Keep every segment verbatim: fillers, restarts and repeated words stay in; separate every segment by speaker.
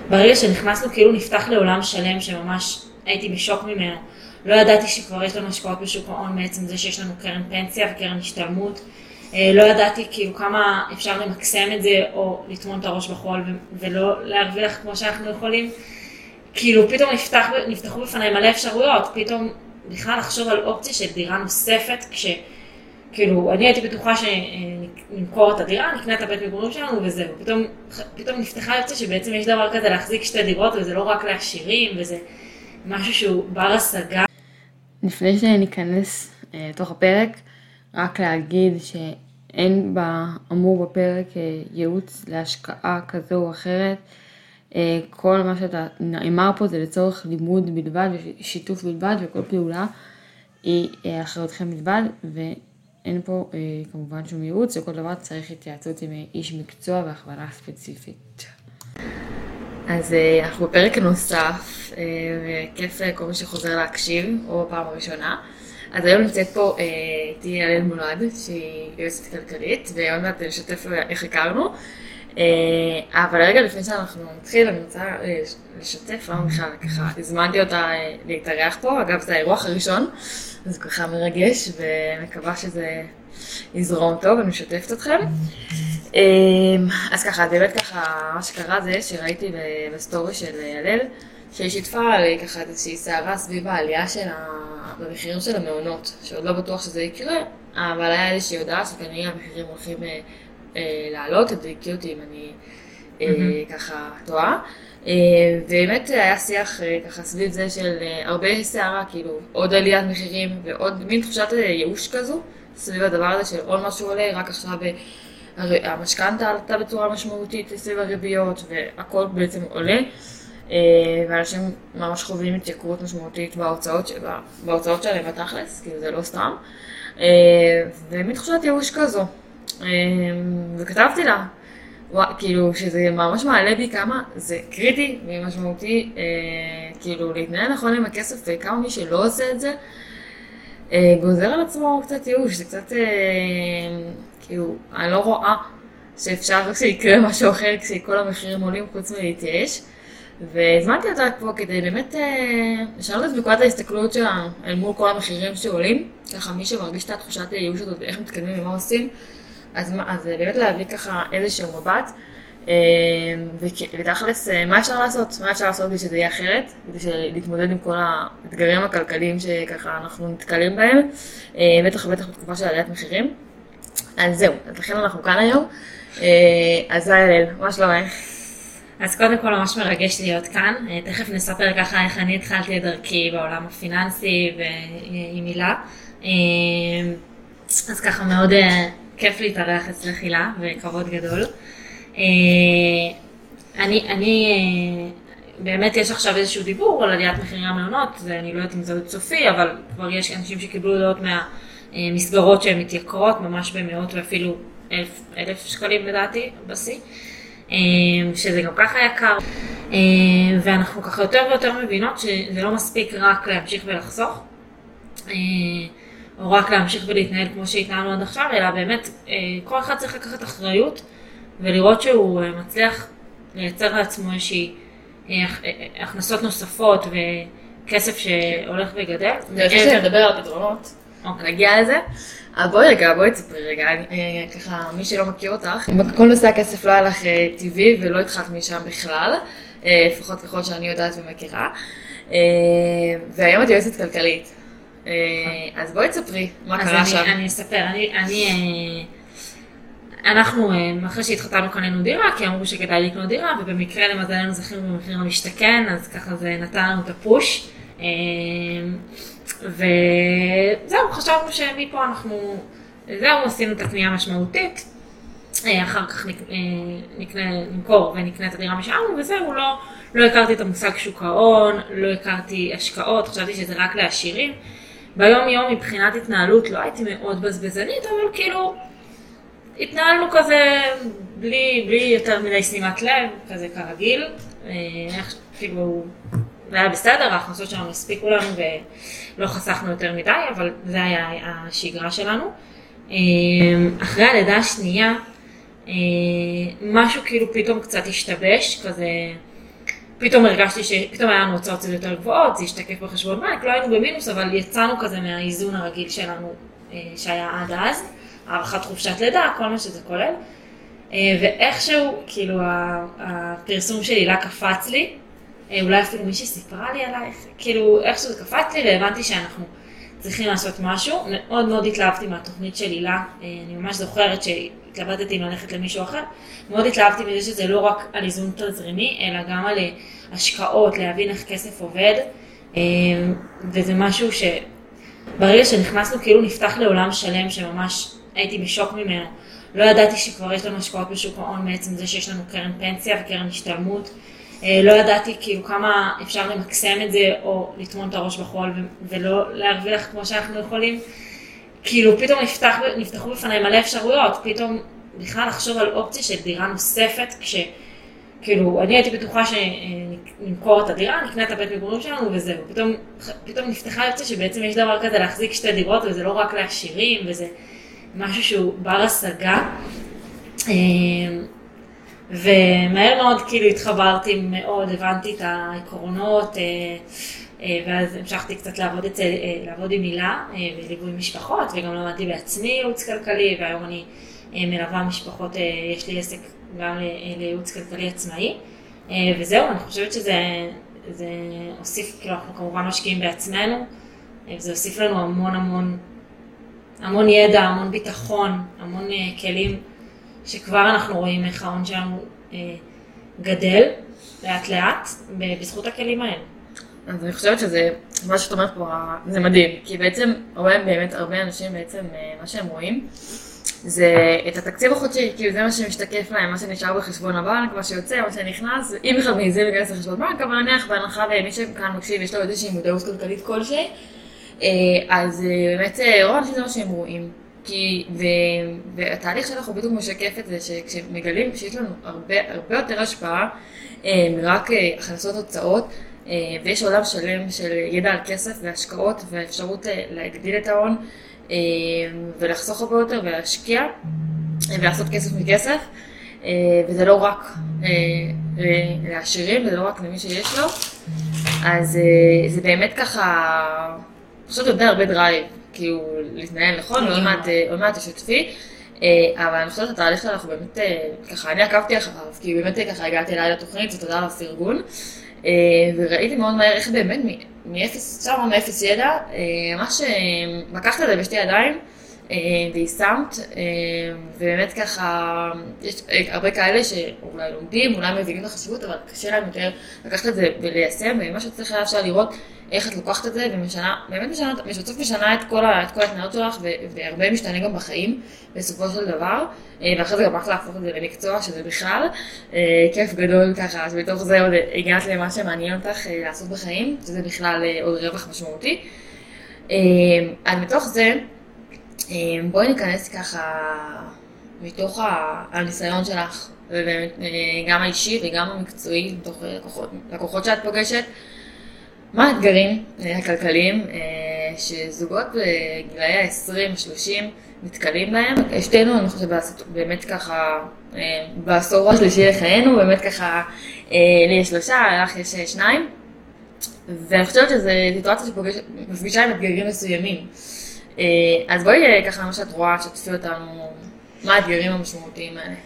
Speaker 1: ברגע שנכנסנו כאילו נפתח לעולם שלם שממש הייתי בשוק ממנו. לא ידעתי שכבר יש לנו השקעות בשוק ההון בעצם זה שיש לנו קרן פנסיה וקרן השתלמות. לא ידעתי כאילו כמה אפשר למקסם את זה או לטמון את הראש בחול ולא להרוויח כמו שאנחנו יכולים. כאילו פתאום נפתח, נפתחו בפני מלא אפשרויות, פתאום בכלל לחשוב על אופציה של דירה נוספת, כשכאילו אני הייתי בטוחה שנמכור את הדירה, נקנה את הבית מגורים שלנו וזהו. פתאום, פתאום נפתחה אופציה שבעצם יש דבר כזה להחזיק שתי דירות וזה לא רק לעשירים וזה משהו שהוא בר השגה.
Speaker 2: לפני שניכנס לתוך הפרק, רק להגיד שאין באמור בפרק ייעוץ להשקעה כזו או אחרת. כל מה שאתה נאמר פה זה לצורך לימוד בלבד ושיתוף בלבד, וכל פעולה היא אחריותכם בלבד, ואין פה כמובן שום ייעוץ, וכל דבר צריך התייעצות עם איש מקצוע והכוונה ספציפית. אז אנחנו בפרק נוסף, וכיף כל מי שחוזר להקשיב, או בפעם הראשונה. אז היום נמצאת פה איתי הלל מולד, שהיא יועצת כלכלית, והיום מעט לשתף איך הכרנו. אבל רגע לפני שאנחנו נתחיל, אני רוצה לשתף, למה בכלל ככה, הזמנתי אותה להתארח פה, אגב זה האירוח הראשון, זה ככה מרגש ומקווה שזה יזרום טוב, אני משתפת אתכם. אז ככה, באמת ככה, מה שקרה זה שראיתי בסטורי של הלל, שהיא שיתפה ככה איזושהי סערה סביב העלייה של המחירים של המעונות, שעוד לא בטוח שזה יקרה, אבל היה איזושהי הודעה שכנראה המחירים הולכים לעלות, תדעיקי אותי אם אני ככה טועה. ובאמת היה שיח ככה סביב זה של הרבה סערה, כאילו עוד עליית מחירים ועוד מין תחושת ייאוש כזו, סביב הדבר הזה של עוד משהו עולה, רק עכשיו המשכנתה עלתה בצורה משמעותית סביב הריביות והכל בעצם עולה. ואנשים ממש חווים התייקרות משמעותית בהוצאות, בהוצאות שלהם בתכלס, כאילו זה לא סתם. ומין תחושת ייאוש כזו. וכתבתי לה, כאילו שזה ממש מעלה בי כמה זה קריטי ומשמעותי, כאילו להתנהל נכון עם הכסף, וכמה מי שלא עושה את זה, גוזר על עצמו קצת ייאוש, זה קצת, כאילו, אני לא רואה שאפשר שיקרה משהו אחר כשכל המחירים עולים חוץ מלהתייאש, והזמנתי אותה פה כדי באמת לשנות את נקודת ההסתכלות שלה אל מול כל המחירים שעולים, ככה מי שמרגיש את התחושת הייאוש הזאת ואיך מתקדמים ומה עושים, אז, אז באמת להביא ככה איזשהו מבט, ותכלס מה אפשר לעשות, מה אפשר לעשות כדי שזה יהיה אחרת, כדי להתמודד עם כל האתגרים הכלכליים שככה אנחנו נתקלים בהם, בטח ובטח בתקופה של עליית מחירים. אז זהו, אז לכן אנחנו כאן היום, אז היי הלל, מה שלומך?
Speaker 1: אז קודם כל ממש מרגש להיות כאן, תכף נספר ככה איך אני התחלתי את דרכי בעולם הפיננסי ועם הילה, אז ככה מאוד כיף להתארח אצלך הילה וכבוד גדול. אני, אני, באמת יש עכשיו איזשהו דיבור על עליית מחירי המעונות, אני לא יודעת אם זה עוד סופי, אבל כבר יש אנשים שקיבלו הודעות מהמסגרות שהן מתייקרות, ממש במאות ואפילו אלף, אלף שקלים לדעתי, בשיא, שזה גם ככה יקר, ואנחנו ככה יותר ויותר מבינות שזה לא מספיק רק להמשיך ולחסוך, או רק להמשיך ולהתנהל כמו שהתנהלנו עד עכשיו, אלא באמת כל אחד צריך לקחת אחריות ולראות שהוא מצליח לייצר לעצמו איזושהי הכנסות נוספות וכסף שהולך וגדל.
Speaker 2: אני חושבת שנדבר על פתרונות, נגיע לזה. אבל בואי רגע, בואי תספרי רגע, ככה מי שלא מכיר אותך, כל נושא הכסף לא היה לך טבעי ולא התחלת משם בכלל, לפחות ככל שאני יודעת ומכירה, והיום את יועצת כלכלית. אז בואי תספרי מה קרה שם.
Speaker 1: אז אני אספר, אני, אנחנו אחרי שהתחתנו קנינו דירה, כי אמרו שכדאי לקנות דירה, ובמקרה למזלנו זכינו במחיר למשתכן, אז ככה זה נתן לנו את הפוש. וזהו, חשבנו שמפה אנחנו, זהו, עשינו את הקנייה המשמעותית, אחר כך נקנה, נמכור ונקנה את הדירה משלנו, וזהו, לא, לא הכרתי את המושג שוק ההון, לא הכרתי השקעות, חשבתי שזה רק לעשירים. ביום יום מבחינת התנהלות לא הייתי מאוד בזבזנית, אבל כאילו התנהלנו כזה בלי, בלי יותר מדי שימת לב, כזה כרגיל, כאילו זה היה בסדר, ההכנסות שלנו הספיקו לנו ולא חסכנו יותר מדי, אבל זה היה השגרה שלנו. אחרי הלידה השנייה, משהו כאילו פתאום קצת השתבש, כזה פתאום הרגשתי שפתאום היה לנו הוצאות יותר גבוהות, זה השתקף בחשבון בנק, לא היינו במינוס, אבל יצאנו כזה מהאיזון הרגיל שלנו שהיה עד אז, הערכת חופשת לידה, כל מה שזה כולל. ואיכשהו, כאילו, הפרסום של הילה קפץ לי, אולי אפילו מישהי סיפרה לי עלייך, כאילו, איכשהו זה קפץ לי והבנתי שאנחנו צריכים לעשות משהו. מאוד מאוד התלהבתי מהתוכנית של הילה, אני ממש זוכרת שהתלבטתי אם ללכת למישהו אחר, מאוד התלהבתי מזה שזה לא רק על איזון תזרימי, אלא גם על השקעות, להבין איך כסף עובד, וזה משהו שברגע שנכנסנו כאילו נפתח לעולם שלם שממש הייתי בשוק ממנו. לא ידעתי שכבר יש לנו השקעות בשוק ההון מעצם זה שיש לנו קרן פנסיה וקרן השתלמות. לא ידעתי כאילו כמה אפשר למקסם את זה או לטמון את הראש בחול ולא להרוויח כמו שאנחנו יכולים. כאילו פתאום נפתח, נפתחו בפניי מלא אפשרויות, פתאום בכלל לחשוב על אופציה של דירה נוספת, כשכאילו אני הייתי בטוחה שנמכור את הדירה, נקנה את הבית מגורים שלנו וזהו. פתאום, פתאום נפתחה יוצא שבעצם יש דבר כזה להחזיק שתי דירות וזה לא רק לעשירים וזה משהו שהוא בר השגה. ומהר מאוד כאילו התחברתי מאוד, הבנתי את העקרונות, ואז המשכתי קצת לעבוד, אצל, לעבוד עם הילה בליווי משפחות, וגם למדתי בעצמי ייעוץ כלכלי, והיום אני מלווה משפחות, יש לי עסק גם לייעוץ כלכלי עצמאי, וזהו, אני חושבת שזה זה הוסיף, כאילו אנחנו כמובן משקיעים בעצמנו, וזה הוסיף לנו המון המון, המון ידע, המון ביטחון, המון כלים, שכבר אנחנו רואים איך ההון שלנו אה, גדל לאט לאט בזכות הכלים האלה.
Speaker 2: אז אני חושבת שזה, מה שאת אומרת פה, זה מדהים, כי בעצם הרבה, באמת הרבה אנשים בעצם מה שהם רואים, זה את התקציב החודשי, כאילו זה מה שמשתקף להם, מה שנשאר בחשבון הבנק, מה שיוצא, מה שנכנס, אם בכלל מזה להיכנס לחשבון בנק, אבל נניח בהנחה ומי שכאן מקשיב יש לו איזושהי מודעות כלכלית כלשהי, אז באמת רוב אנשים זה מה שהם רואים. כי, ו, והתהליך שאנחנו בדיוק משקף את זה, שכשמגלים שיש לנו הרבה, הרבה יותר השפעה, רק הכנסות הוצאות, ויש עולם שלם של ידע על כסף והשקעות והאפשרות להגדיל את ההון, ולחסוך הרבה יותר ולהשקיע, ולעשות כסף מכסף, וזה לא רק לעשירים, וזה לא רק למי שיש לו, אז זה באמת ככה, פשוט יודע הרבה דרייב. כאילו להתנהל נכון, עוד מעט תשתפי, אבל אני חושבת את התהליך שאנחנו באמת, ככה אני עקבתי אחריו, כי באמת ככה הגעתי אליי לתוכנית, זה תודה על הפרגון, וראיתי מאוד מהר איך באמת מאפס, שם מאפס ידע, ממש לקחת את זה בשתי ידיים, ויישמת, ובאמת ככה, יש הרבה כאלה שאולי לומדים, אולי מבינים את החשיבות, אבל קשה להם יותר לקחת את זה וליישם, ומה שצריך היה אפשר לראות איך את לוקחת את זה, ומשנה, באמת משנה, בסוף משנה את כל ההתנאות שלך, והרבה משתנה גם בחיים, בסופו של דבר, ואחרי זה גם רק להפוך את זה למקצוע, שזה בכלל כיף גדול ככה, שבתוך זה עוד הגעת למה שמעניין אותך לעשות בחיים, שזה בכלל עוד רווח משמעותי. אז מתוך זה, בואי ניכנס ככה מתוך הניסיון שלך, ובאמת גם האישי וגם המקצועי, מתוך לקוחות, לקוחות שאת פוגשת, מה האתגרים הכלכליים שזוגות בגילאי ה-עשרים שלושים נתקלים בהם? שתינו, אני חושבת באמת ככה, בעשור השלישי לחיינו, באמת ככה, לי יש שלושה, לך יש שניים, ואני חושבת שזו סיטואציה שמפגישה עם אתגרים מסוימים. אז בואי ככה מה שאת רואה, שתפי אותנו, מה האתגרים המשמעותיים האלה?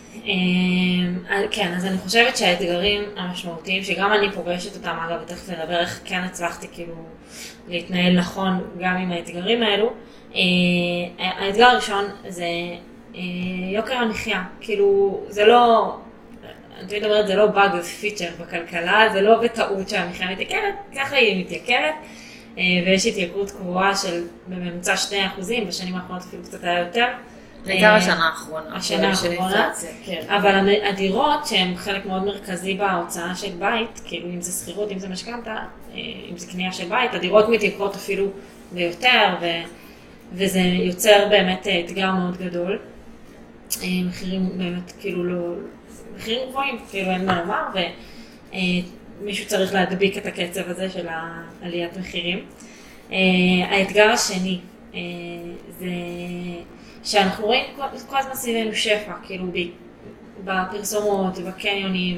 Speaker 1: כן, אז אני חושבת שהאתגרים המשמעותיים, שגם אני פוגשת אותם, אגב, ותכף נדבר איך כן הצלחתי כאילו להתנהל נכון גם עם האתגרים האלו. האתגר הראשון זה יוקר המחיה, כאילו זה לא, אני תמיד אומרת, זה לא באג, זה פיצ'ר בכלכלה, זה לא בטעות שהמחיה מתייקרת, ככה היא מתייקרת. ויש התייקרות קבועה של בממוצע שני אחוזים, בשנים האחרונות אפילו קצת היה יותר.
Speaker 2: בעיקר השנה האחרונה.
Speaker 1: השנה האחרונה, אבל הדירות שהן חלק מאוד מרכזי בהוצאה של בית, כאילו אם זה שכירות, אם זה משכנתא, אם זה קנייה של בית, הדירות מתייקרות אפילו ביותר, וזה יוצר באמת אתגר מאוד גדול. מחירים באמת כאילו לא, מחירים גבוהים, כאילו אין מה לומר, ומישהו צריך להדביק את הקצב הזה של העליית מחירים. האתגר השני זה שאנחנו רואים כל הזמן סביבנו שפע, כאילו בפרסומות ובקניונים,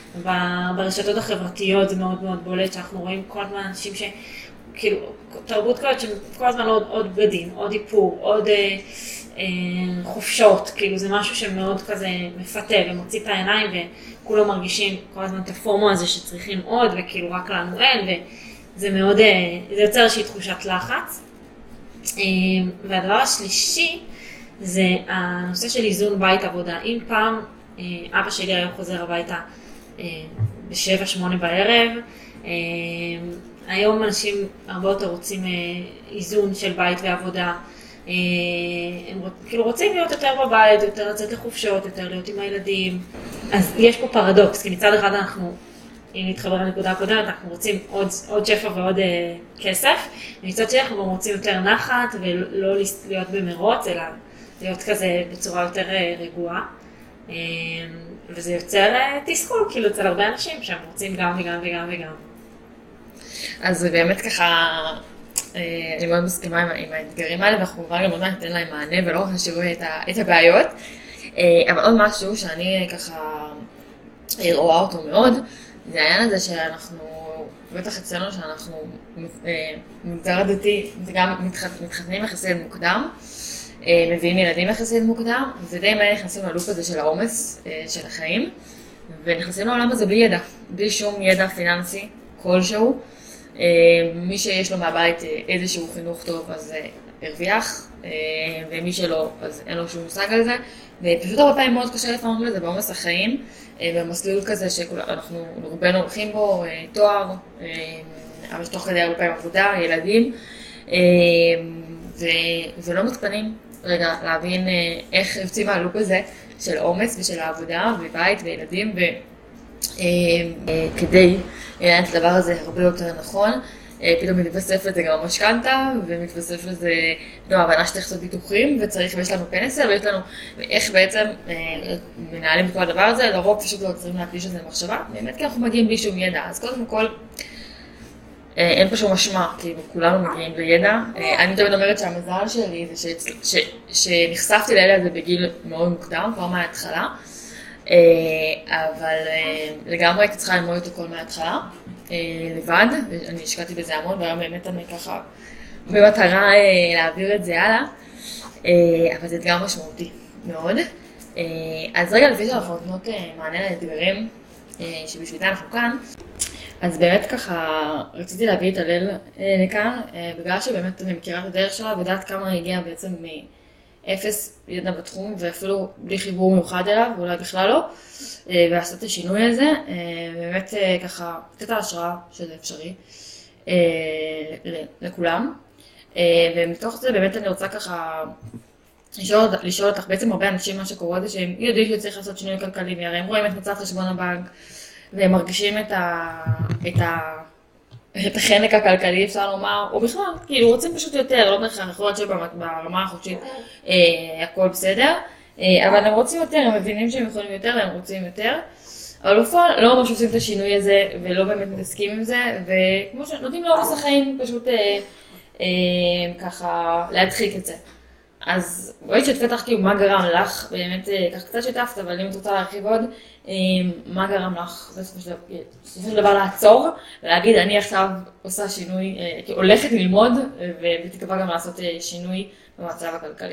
Speaker 1: ברשתות החברתיות זה מאוד מאוד בולט, שאנחנו רואים כל הזמן אנשים ש... כאילו, תרבות כזאת שכל הזמן עוד, עוד בגדים, עוד איפור, עוד אה, אה, חופשות, כאילו זה משהו שמאוד כזה מפתה ומוציא את העיניים וכולו מרגישים כל הזמן את הפורמו הזה שצריכים עוד וכאילו רק לנו אין וזה מאוד, אה, זה יוצר איזושהי תחושת לחץ. אה, והדבר השלישי זה הנושא של איזון בית עבודה. אם פעם אה, אבא שלי היה חוזר הביתה אה, בשבע שמונה בערב, אה, היום אנשים הרבה יותר רוצים איזון של בית ועבודה, הם כאילו רוצים להיות יותר בבית, יותר לצאת לחופשות, יותר להיות עם הילדים, אז יש פה פרדוקס, כי מצד אחד אנחנו, אם נתחבר לנקודה הקודמת, אנחנו רוצים עוד, עוד שפע ועוד אה, כסף, ומצד שני אנחנו רוצים יותר נחת ולא להיות במרוץ, אלא להיות כזה בצורה יותר אה, רגועה, אה, וזה יוצר אה, תסכול, כאילו אצל הרבה אנשים שהם רוצים גם וגם וגם וגם.
Speaker 2: אז באמת ככה, אני מאוד מסכימה עם, עם האתגרים האלה, ואנחנו כבר גם עוד מעט ניתן להם מענה ולא רק נשארו את, את הבעיות. אבל עוד משהו שאני ככה רואה אותו מאוד, זה העניין הזה שאנחנו, בטח אצלנו שאנחנו מגזר הדתי, גם מתחתנים יחסית מוקדם, מביאים ילדים יחסית מוקדם, ודי מהר נכנסים ללופ הזה של העומס של החיים, ונכנסים לעולם הזה בלי ידע, בלי שום ידע פיננסי כלשהו. מי שיש לו מהבית איזשהו חינוך טוב אז הרוויח, ומי שלא אז אין לו שום מושג על זה, ופשוט הרבה פעמים מאוד קשה לפעמים לזה בעומס החיים, במסלול כזה שאנחנו רובנו הולכים בו, תואר, אבל תוך כדי הרבה פעמים עבודה, ילדים, ולא מתפנים רגע להבין איך יוצאים מהלופ הזה של עומס ושל העבודה ובית וילדים, וכדי לנהל את הדבר הזה הרבה יותר נכון, פתאום מתווסף לזה גם המשכנתה, ומתווסף לזה גם הבנה שצריך לעשות ביטוחים, וצריך, ויש לנו פנסיה, ויש לנו איך בעצם מנהלים את כל הדבר הזה, לרוב פשוט לא צריכים להקדיש לזה למחשבה, באמת כי אנחנו מגיעים בלי שום ידע, אז קודם כל אין פה שום משמע, כאילו כולנו מגיעים לידע. אני תמיד אומרת שהמזל שלי זה שנחשפתי לידע הזה בגיל מאוד מוקדם, כבר מההתחלה, אבל לגמרי הייתי צריכה ללמוד את הכל מההתחלה, לבד, ואני השקעתי בזה המון, והיום באמת אני ככה במטרה להעביר את זה הלאה, אבל זה אתגר משמעותי מאוד. אז רגע לפי שאנחנו נותנות מענה לאתגרים שבשביל זה אנחנו כאן, אז באמת ככה רציתי להביא את הלל לכאן, בגלל שבאמת אני מכירה את הדרך שלה ודעת כמה היא הגיעה בעצם מאפס ידע בתחום ואפילו בלי חיבור מיוחד אליו, ואולי בכלל לא, ולעשות את השינוי הזה, באמת ככה לתת ההשראה שזה אפשרי לכולם. ומתוך זה באמת אני רוצה ככה לשאול, לשאול אותך, בעצם הרבה אנשים מה שקורה זה שהם יודעים שצריך לעשות שינוי כלכלי, הרי הם רואים את מצב חשבון הבנק, והם מרגישים את, ה, את, ה, את החנק הכלכלי, אפשר לומר, או בכלל, כאילו רוצים פשוט יותר, לא בהכרח, יכול להיות שברמה החודשית אה, הכל בסדר, אה, אבל הם רוצים יותר, הם מבינים שהם יכולים יותר והם רוצים יותר, אבל בפועל לא ממש עושים את השינוי הזה ולא באמת מתעסקים עם זה, וכמו שנותנים לעומס החיים פשוט אה, אה, ככה להדחיק את זה. אז בואי שתפי לך כאילו מה גרם לך, באמת כך קצת שתפת, אבל אם את רוצה להרחיב עוד, מה גרם לך בסופו של דבר לעצור ולהגיד אני עכשיו עושה שינוי, הולכת ללמוד ובתקווה גם לעשות שינוי במצב הכלכלי.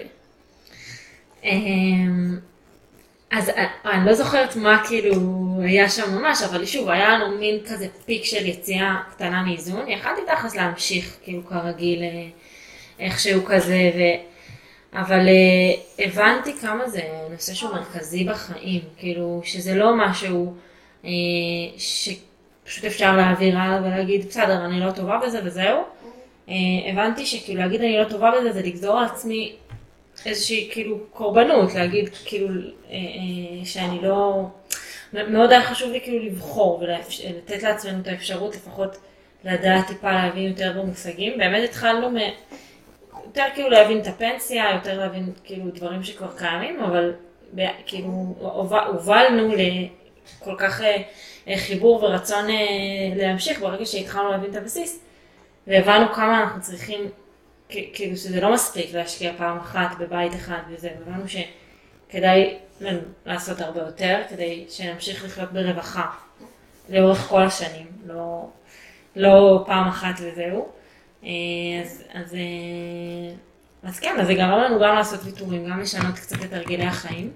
Speaker 1: אז אני לא זוכרת מה כאילו היה שם ממש, אבל שוב היה לנו מין כזה פיק של יציאה קטנה מאיזון, יכלתי תכלס להמשיך כאילו כרגיל איכשהו כזה, ו... אבל uh, הבנתי כמה זה נושא שהוא מרכזי בחיים, כאילו שזה לא משהו uh, שפשוט אפשר להעביר הלאה ולהגיד בסדר אני לא טובה בזה וזהו. Uh, הבנתי שכאילו להגיד אני לא טובה בזה זה לגזור על עצמי איזושהי כאילו קורבנות, להגיד כאילו uh, uh, שאני לא, מאוד היה חשוב לי כאילו לבחור ולתת לעצמנו את האפשרות לפחות לדעת טיפה להבין יותר במושגים. באמת התחלנו מ... יותר כאילו להבין את הפנסיה, יותר להבין כאילו דברים שכבר קיימים, אבל כאילו הובלנו לכל כך חיבור ורצון להמשיך ברגע שהתחלנו להבין את הבסיס, והבנו כמה אנחנו צריכים, כאילו שזה לא מספיק להשקיע פעם אחת בבית אחד וזה, והבנו שכדאי לעשות הרבה יותר, כדי שנמשיך לחיות ברווחה לאורך כל השנים, לא, לא פעם אחת וזהו. אז, אז, אז כן, אז זה גרם לנו גם לעשות ויתורים, גם לשנות קצת את הרגלי החיים,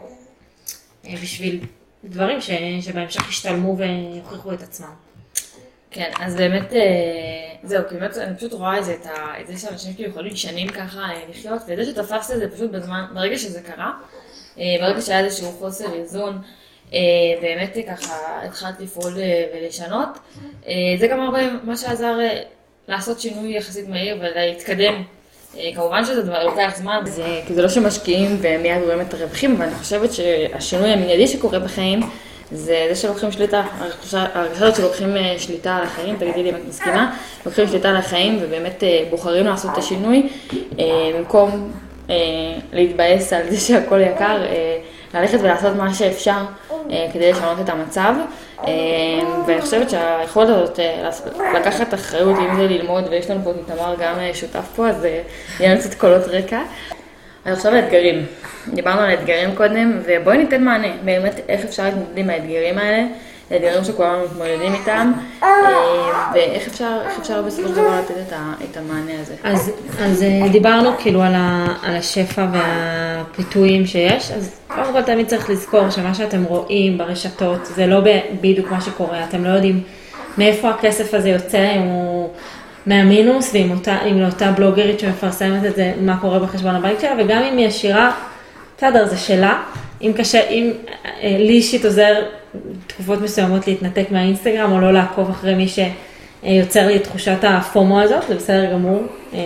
Speaker 1: בשביל דברים ש, שבהמשך השתלמו והוכיחו את עצמם.
Speaker 2: כן, אז באמת, זהו, כי באמת אני פשוט רואה את זה, את זה שאנשים כאילו יכולים שנים ככה לחיות, וזה שתפסת את זה פשוט בזמן, ברגע שזה קרה, ברגע שהיה איזשהו חוסר איזון, באמת ככה התחלת לפעול ולשנות, זה גם הרבה מה שעזר לעשות שינוי יחסית מהיר ולהתקדם. כמובן שזה דבר לוקח זמן, כי זה לא שמשקיעים ומיד רואים את הרווחים, ואני חושבת שהשינוי המיידי שקורה בחיים, זה זה שלוקחים שליטה, הרגשה שלוקחים שליטה על החיים, תגידי לי אם את מסכימה, לוקחים שליטה על החיים ובאמת בוחרים לעשות את השינוי, במקום להתבאס על זה שהכל יקר, ללכת ולעשות מה שאפשר כדי לשנות את המצב, ואני חושבת שהיכולת הזאת לקחת אחריות, אם זה ללמוד, ויש לנו פה את תמר גם שותף פה, אז יהיה לנו קצת קולות רקע. אז עכשיו האתגרים. דיברנו על האתגרים קודם, ובואי ניתן מענה, באמת איך אפשר להתמודד עם האתגרים האלה, האתגרים שכולנו מתמודדים איתם, ואיך אפשר, איך אפשר בסופו של דבר לתת את, ה, את המענה הזה.
Speaker 1: אז, אז דיברנו כאילו על, ה, על השפע והפיתויים שיש, אז קודם כל תמיד צריך לזכור שמה שאתם רואים ברשתות, זה לא בדיוק מה שקורה, אתם לא יודעים מאיפה הכסף הזה יוצא, אם הוא מהמינוס, ואם אותה, אם לאותה בלוגרית שמפרסמת את זה, מה קורה בחשבון הבית שלה, וגם אם היא עשירה, בסדר, זה שלה. אם קשה, אם לי אישית עוזר תקופות מסוימות להתנתק מהאינסטגרם, או לא לעקוב אחרי מי שיוצר לי את תחושת הפומו הזאת, זה בסדר גמור.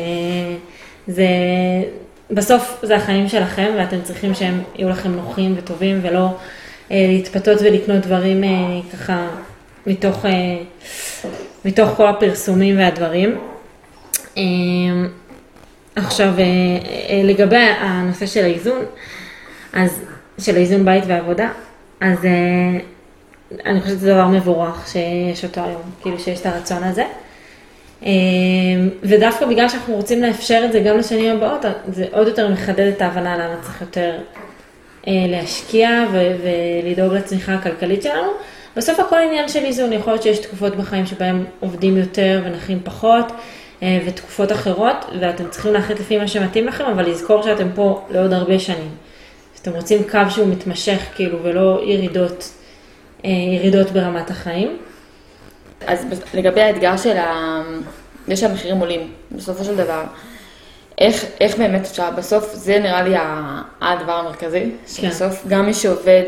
Speaker 1: זה, בסוף זה החיים שלכם, ואתם צריכים שהם יהיו לכם נוחים וטובים, ולא להתפתות ולקנות דברים ככה מתוך, מתוך כל הפרסומים והדברים. עכשיו, לגבי הנושא של האיזון, אז של האיזון בית ועבודה, אז אני חושבת שזה דבר מבורך שיש אותו היום, כאילו שיש את הרצון הזה. ודווקא בגלל שאנחנו רוצים לאפשר את זה גם לשנים הבאות, זה עוד יותר מחדד את ההבנה למה צריך יותר להשקיע ולדאוג לצמיחה הכלכלית שלנו. בסוף הכל עניין של איזון, יכול להיות שיש תקופות בחיים שבהם עובדים יותר ונחים פחות, ותקופות אחרות, ואתם צריכים להחליט לפי מה שמתאים לכם, אבל לזכור שאתם פה לעוד הרבה שנים. אתם רוצים קו שהוא מתמשך, כאילו, ולא ירידות, ירידות ברמת החיים.
Speaker 2: אז לגבי האתגר של ה... זה שהמחירים עולים, בסופו של דבר, איך, איך באמת אפשר, בסוף זה נראה לי הדבר המרכזי, שבסוף גם מי שעובד,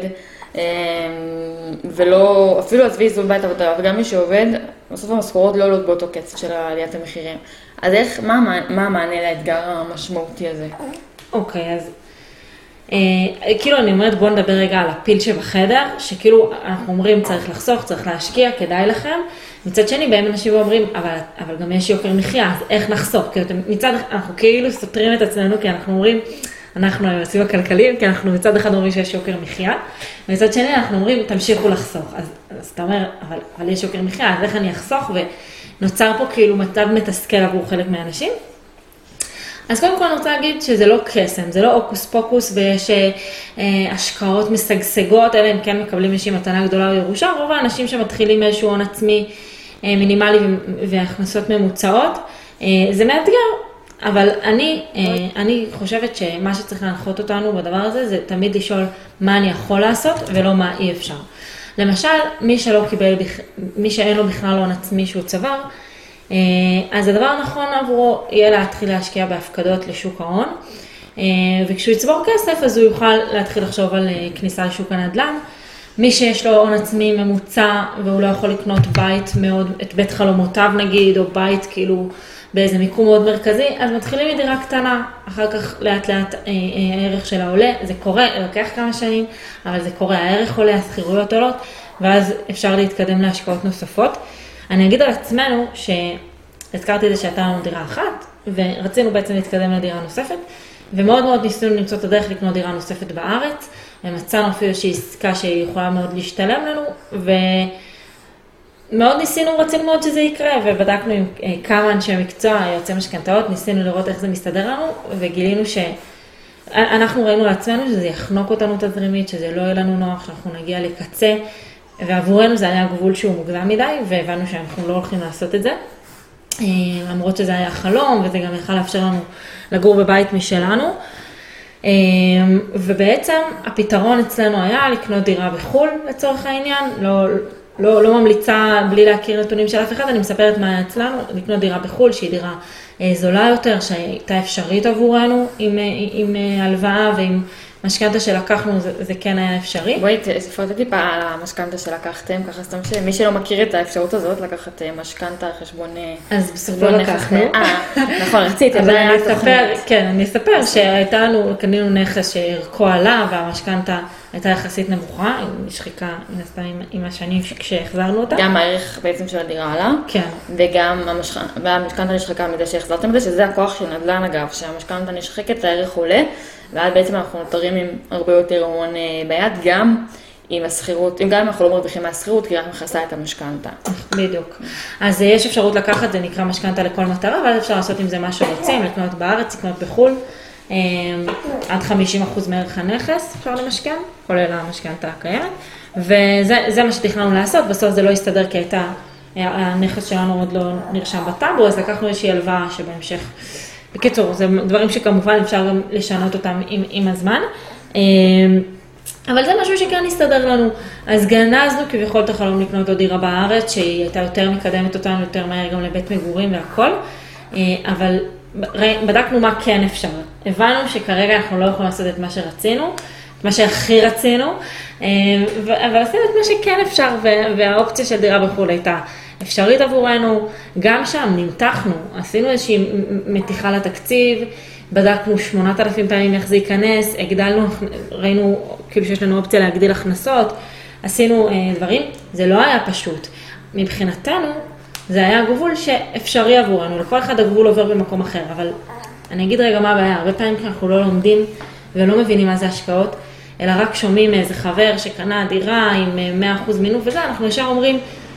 Speaker 2: ולא, אפילו עזבי איזון בית עבודה, וגם מי שעובד, בסוף המשכורות לא עולות באותו קצב של עליית המחירים. אז איך, מה, מה המענה לאתגר המשמעותי הזה?
Speaker 1: אוקיי, אז אה, כאילו אני אומרת בוא נדבר רגע על הפיל שבחדר, שכאילו אנחנו אומרים צריך לחסוך, צריך להשקיע, כדאי לכם. מצד שני בהם אנשים אומרים, אבל, אבל גם יש יוקר מחיה, אז איך נחסוך? כאילו, מצד אנחנו כאילו סותרים את עצמנו, כי אנחנו אומרים, אנחנו היועצים הכלכליים, כי אנחנו מצד אחד אומרים שיש יוקר מחיה, ומצד שני אנחנו אומרים, תמשיכו לחסוך. אז, אז אתה אומר, אבל, אבל יש יוקר מחיה, אז איך אני אחסוך? ונוצר פה כאילו מצב מתסכל עבור חלק מהאנשים. אז קודם כל אני רוצה להגיד שזה לא קסם, זה לא אוקוס פוקוס ויש אה, השקעות משגשגות, אלא אם כן מקבלים איזושהי מתנה גדולה או ירושה, רוב האנשים שמתחילים איזשהו הון עצמי אה, מינימלי והכנסות ממוצעות, אה, זה מאתגר. אבל אני, אני חושבת שמה שצריך להנחות אותנו בדבר הזה, זה תמיד לשאול מה אני יכול לעשות ולא מה אי אפשר. למשל, מי שלא קיבל, מי שאין לו בכלל הון עצמי שהוא צבר, אז הדבר הנכון עבורו יהיה להתחיל להשקיע בהפקדות לשוק ההון, וכשהוא יצבור כסף אז הוא יוכל להתחיל לחשוב על כניסה לשוק הנדל"ן. מי שיש לו הון עצמי ממוצע והוא לא יכול לקנות בית מאוד, את בית חלומותיו נגיד, או בית כאילו באיזה מיקום מאוד מרכזי, אז מתחילים מדירה קטנה, אחר כך לאט לאט אה, אה, הערך שלה עולה, זה קורה, לוקח כמה שנים, אבל זה קורה, הערך עולה, השכירויות עולות, ואז אפשר להתקדם להשקעות נוספות. אני אגיד על עצמנו שהזכרתי את זה שהייתה לנו דירה אחת, ורצינו בעצם להתקדם לדירה נוספת, ומאוד מאוד ניסינו למצוא את הדרך לקנות דירה נוספת בארץ, ומצאנו אפילו איזושהי עסקה שהיא יכולה מאוד להשתלם לנו, ו... מאוד ניסינו, רצינו מאוד שזה יקרה, ובדקנו עם כמה אנשי מקצוע, יועצי משכנתאות, ניסינו לראות איך זה מסתדר לנו, וגילינו שאנחנו ראינו לעצמנו שזה יחנוק אותנו תזרימית, שזה לא יהיה לנו נוח, שאנחנו נגיע לקצה, ועבורנו זה היה גבול שהוא מוקדם מדי, והבנו שאנחנו לא הולכים לעשות את זה. למרות שזה היה חלום, וזה גם יכול לאפשר לנו לגור בבית משלנו. ובעצם הפתרון אצלנו היה לקנות דירה בחול לצורך העניין, לא, לא, לא ממליצה בלי להכיר נתונים של אף אחד, אני מספרת מה היה אצלנו, לקנות דירה בחול שהיא דירה זולה יותר, שהייתה אפשרית עבורנו עם, עם הלוואה ועם משכנתה שלקחנו, זה, זה כן היה אפשרי.
Speaker 2: בואי תספרת טיפה על המשכנתה שלקחתם, ככה סתם שמי שלא מכיר את האפשרות הזאת, לקחת משכנתה על חשבון...
Speaker 1: אז בסופו לקחנו.
Speaker 2: אה, נכון, רציתי,
Speaker 1: אבל אני אספר, כן, אני אספר שהייתה לנו, קנינו נכס שערכו עלה, והמשכנתה הייתה יחסית נמוכה, היא נשחיקה מן עם, עם השנים כשהחזרנו אותה.
Speaker 2: גם הערך בעצם של הדירה עלה.
Speaker 1: כן.
Speaker 2: וגם המשכנתה נשחיקה מזה שהחזרתם את זה, שזה הכוח של נדל"ן אגב, שהמשכנתה נשחקת, הערך עולה. ואז בעצם אנחנו נותרים עם הרבה יותר הון ביד, גם עם הסחירות, גם אם אנחנו לא מרוויחים מהסחירות, כי רק מכסה את המשכנתה.
Speaker 1: בדיוק. אז יש אפשרות לקחת, זה נקרא משכנתה לכל מטרה, ואז אפשר לעשות עם זה מה שרוצים, לקנות בארץ, לקנות בחול, עד חמישים אחוז מערך הנכס אפשר למשכן, כולל המשכנתה הקיימת, וזה מה שתכננו לעשות, בסוף זה לא יסתדר כי הייתה, הנכס שלנו עוד לא נרשם בטאבו, אז לקחנו איזושהי הלוואה שבהמשך, בקיצור, זה דברים שכמובן אפשר גם לשנות אותם עם, עם הזמן, אבל זה משהו שכאן יסתדר לנו. אז גנזנו כביכול את החלום לקנות עוד דירה בארץ, שהיא הייתה יותר מקדמת אותנו, יותר מהר גם לבית מגורים והכל, אבל בדקנו מה כן אפשר. הבנו שכרגע אנחנו לא יכולים לעשות את מה שרצינו, את מה שהכי רצינו, אבל עשינו את מה שכן אפשר, והאופציה של דירה בחו"ל הייתה אפשרית עבורנו, גם שם נמתחנו, עשינו איזושהי מתיחה לתקציב, בדקנו שמונת אלפים פעמים איך זה ייכנס, הגדלנו, ראינו כאילו שיש לנו אופציה להגדיל הכנסות, עשינו אה, דברים, זה לא היה פשוט. מבחינתנו, זה היה גבול שאפשרי עבורנו, לכל אחד הגבול עובר במקום אחר, אבל אני אגיד רגע מה הבעיה, הרבה פעמים אנחנו לא לומדים ולא מבינים מה זה השקעות, אלא רק שומעים איזה חבר שקנה דירה עם מאה אחוז מינוף וזה, אנחנו ישר אומרים,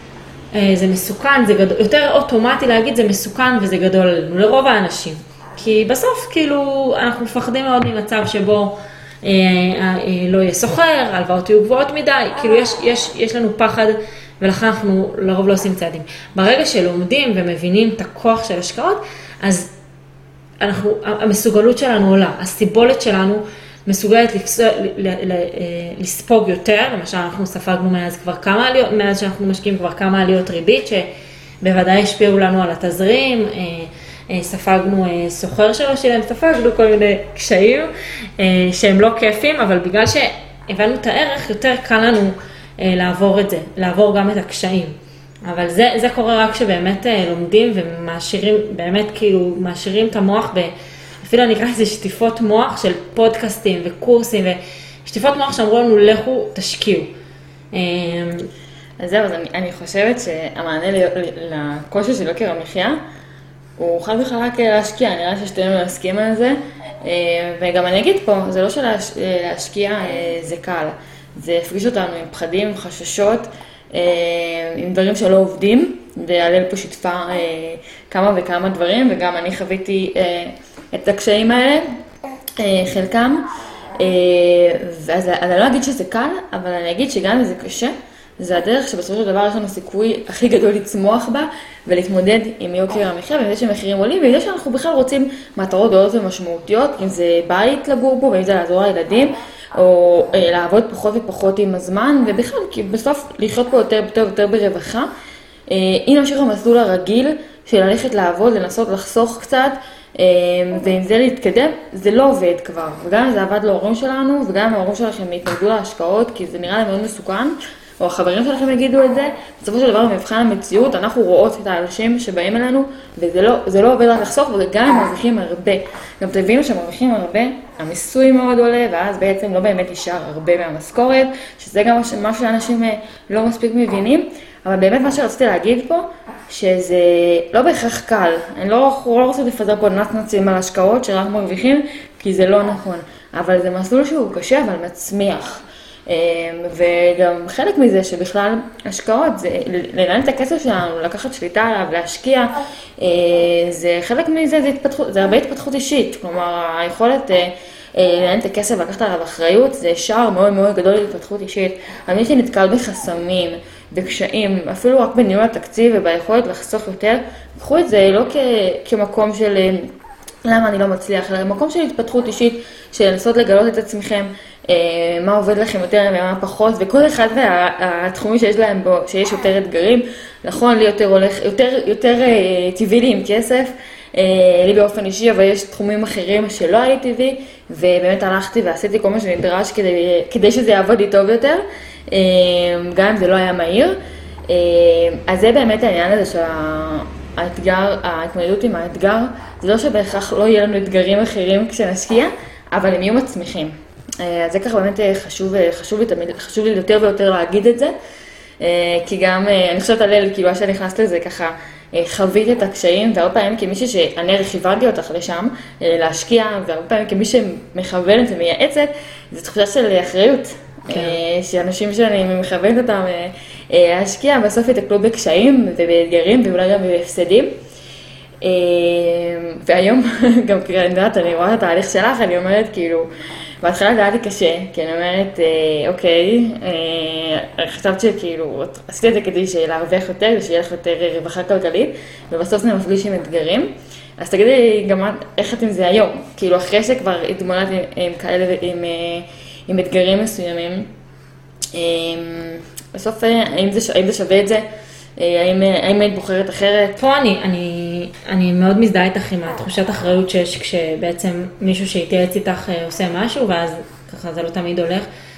Speaker 1: זה מסוכן, זה גדול, יותר אוטומטי להגיד זה מסוכן וזה גדול לנו, לרוב האנשים. כי בסוף כאילו אנחנו מפחדים מאוד ממצב שבו אה, אה, לא יהיה סוחר, הלוואות יהיו גבוהות מדי, כאילו יש, יש, יש לנו פחד ולכן אנחנו לרוב לא עושים צעדים. ברגע שלומדים ומבינים את הכוח של השקעות, אז אנחנו, המסוגלות שלנו עולה, הסיבולת שלנו מסוגלת לפסוע, ל, ל, לספוג יותר, למשל אנחנו ספגנו מאז כבר כמה עליות, מאז שאנחנו משקיעים כבר כמה עליות ריבית, שבוודאי השפיעו לנו על התזרים, ספגנו סוחר שלו שלהם, ספגנו כל מיני קשיים שהם לא כיפים, אבל בגלל שהבנו את הערך, יותר קל לנו לעבור את זה, לעבור גם את הקשיים. אבל זה, זה קורה רק שבאמת לומדים ומאשירים, באמת כאילו מאשירים את המוח ב... אפילו אני אקרא לזה שטיפות מוח של פודקאסטים וקורסים ושטיפות מוח שאמרו לנו לכו תשקיעו.
Speaker 2: אז זהו, אז אני, אני חושבת שהמענה לקושי של יוקר המחיה הוא חד וחלק להשקיע, נראה ששתינו להסכים על זה, וגם אני אגיד פה, זה לא שלהשקיע זה קל, זה הפגיש אותנו עם פחדים, עם חששות, עם דברים שלא עובדים, והלל פה שיתפה כמה וכמה דברים, וגם אני חוויתי את הקשיים האלה, חלקם, אז אני לא אגיד שזה קל, אבל אני אגיד שגם אם זה קשה, זה הדרך שבסופו של דבר יש לנו סיכוי הכי גדול לצמוח בה, ולהתמודד עם יוקר המחיה, ועם זה שמחירים עולים, ועם זה שאנחנו בכלל רוצים מטרות גדולות ומשמעותיות, אם זה בית לגור בו, ואם זה לעזור לילדים, או לעבוד פחות ופחות עם הזמן, ובכלל, כי בסוף לחיות פה יותר יותר יותר ברווחה, אם נמשיך המסלול הרגיל של ללכת לעבוד, לנסות לחסוך קצת, ועם זה להתקדם, זה לא עובד כבר. וגם אם זה עבד להורים שלנו, וגם אם ההורים שלכם יתנגדו להשקעות, כי זה נראה להם מאוד מסוכן, או החברים שלכם יגידו את זה, בסופו של דבר במבחן המציאות, אנחנו רואות את האנשים שבאים אלינו, וזה לא, זה לא עובד רק לחסוך, וגם הם מרוויחים הרבה. גם תבינו שמרוויחים הרבה, המיסוי מאוד עולה, ואז בעצם לא באמת יישאר הרבה מהמשכורת, שזה גם מה שאנשים לא מספיק מבינים, אבל באמת מה שרציתי להגיד פה, שזה לא בהכרח קל, אני לא, לא רוצה לפזר פה נצנצים על השקעות שרק מרוויחים, כי זה לא נכון, אבל זה מסלול שהוא קשה, אבל מצמיח. וגם חלק מזה שבכלל השקעות, זה לנהל את הכסף שלנו, לקחת שליטה עליו, להשקיע, זה חלק מזה, זה, התפתחות, זה הרבה התפתחות אישית, כלומר היכולת לנהל את הכסף ולקחת עליו אחריות, זה שער מאוד מאוד גדול להתפתחות אישית. אבל מי שנתקל בחסמים, בקשיים, אפילו רק בניהול התקציב וביכולת לחסוך יותר, קחו את זה לא כ- כמקום של למה אני לא מצליח, אלא מקום של התפתחות אישית, של לנסות לגלות את עצמכם, מה עובד לכם יותר ומה פחות, וכל אחד והתחומים שיש להם בו, שיש יותר אתגרים, נכון, לי יותר הולך, יותר, יותר טבעי לי עם כסף, לי באופן אישי, אבל יש תחומים אחרים שלא היה לי טבעי, ובאמת הלכתי ועשיתי כל מה שנדרש כדי, כדי שזה יעבוד לי טוב יותר, גם אם זה לא היה מהיר. אז זה באמת העניין הזה שהאתגר, ההתמודדות עם האתגר, זה לא שבהכרח לא יהיה לנו אתגרים אחרים כשנשקיע, אבל הם יהיו מצמיחים. אז זה ככה באמת חשוב, חשוב לי, תמיד, חשוב לי יותר ויותר להגיד את זה, כי גם, אני חושבת על אל, כאילו, שאני נכנסת לזה ככה, חווית את הקשיים, והרבה פעמים כמישהי שאני רכיבנתי אותך לשם, להשקיע, והרבה פעמים כמי שמכוונת ומייעצת, זו תחושה של אחריות, כן. שאנשים שאני מכוונת אותם להשקיע, בסוף יתקלו בקשיים ובאתגרים, ואולי גם בהפסדים. והיום, גם אני יודעת, אני רואה את התהליך שלך, אני אומרת כאילו, בהתחלה זה היה לי קשה, כי אני אומרת, אוקיי, חשבת שכאילו, עשיתי את זה כדי להרוויח יותר, ושיהיה לך יותר רווחה כלכלית, ובסוף זה מפגיש עם אתגרים. אז תגידי גם איך את עם זה היום, כאילו אחרי שכבר התמודדת עם כאלה, עם, עם אתגרים מסוימים, בסוף האם זה, האם זה שווה את זה? האם, האם היית בוחרת אחרת?
Speaker 1: פה אני, אני, אני מאוד מזדהה איתך עם התחושת אחריות שיש כשבעצם מישהו שהתייעץ איתך עושה משהו, ואז ככה זה לא תמיד הולך.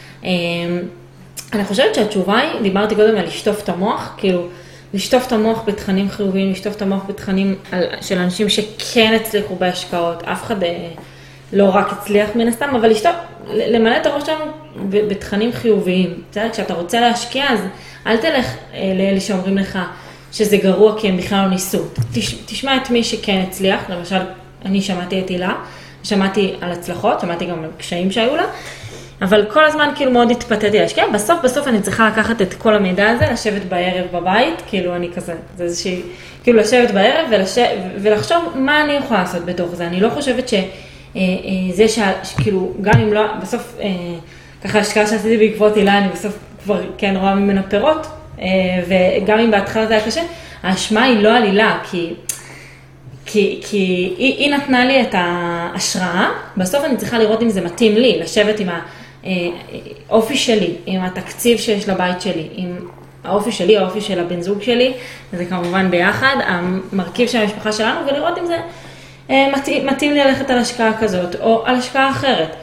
Speaker 1: אני חושבת שהתשובה היא, דיברתי קודם על לשטוף את המוח, כאילו לשטוף את המוח בתכנים חיוביים, לשטוף את המוח בתכנים של אנשים שכן הצליחו בהשקעות, אף אחד לא רק הצליח מן הסתם, אבל לשטוף, למלא את הראש שלנו בתכנים חיוביים. כשאתה רוצה להשקיע, אז אל תלך לאלה שאומרים לך שזה גרוע כי הם בכלל לא ניסו. תשמע את מי שכן הצליח, למשל, אני שמעתי את הילה, שמעתי על הצלחות, שמעתי גם על קשיים שהיו לה, אבל כל הזמן כאילו מאוד התפתיתי להשקיע, בסוף בסוף אני צריכה לקחת את כל המידע הזה, לשבת בערב בבית, כאילו אני כזה, זה איזושהי, כאילו לשבת בערב ולשב, ולחשוב מה אני יכולה לעשות בתוך זה. אני לא חושבת שזה שכאילו, גם אם לא, בסוף, ככה השקעה שעשיתי בעקבות הילה, אני בסוף כבר כן רואה ממנה פירות, וגם אם בהתחלה זה היה קשה, האשמה היא לא על הילה, כי, כי, כי היא, היא נתנה לי את ההשראה, בסוף אני צריכה לראות אם זה מתאים לי, לשבת עם האופי שלי, עם התקציב שיש לבית שלי, עם האופי שלי, האופי של הבן זוג שלי, וזה כמובן ביחד, המרכיב של המשפחה שלנו, ולראות אם זה מתאים, מתאים לי ללכת על השקעה כזאת, או על השקעה אחרת.